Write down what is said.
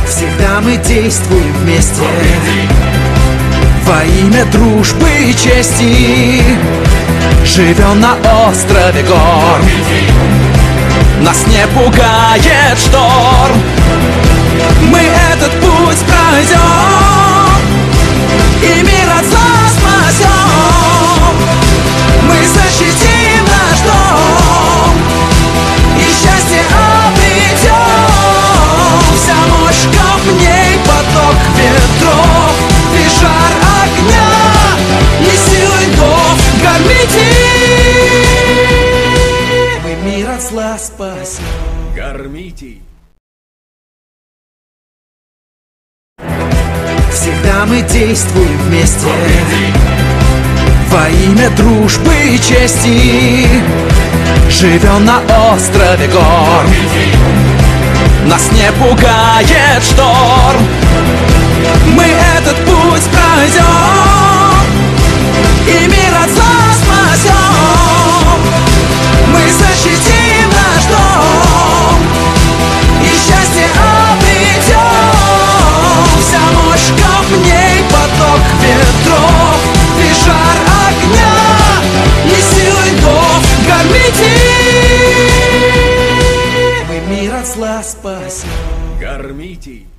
Всегда мы действуем вместе во имя дружбы и чести. Живем на острове гор, нас не пугает шторм. Мы этот путь пройдем и мир от зла спасем. Мы защитим наш дом и счастье обретем. Вся мощь камней, поток ветров и жар огня, и силы льдов кормите. Мы мир от зла спасем. Кормите. Всегда мы действуем вместе во имя дружбы и чести. Живем на острове гор, нас не пугает шторм. Мы этот путь пройдем и мир от зла спасем. Мы защитим наш дом и счастье обретем. Вся мощь камней, поток ветров и жар огня, и силы льдов кормите. Мы мир от зла спасем. Кормите.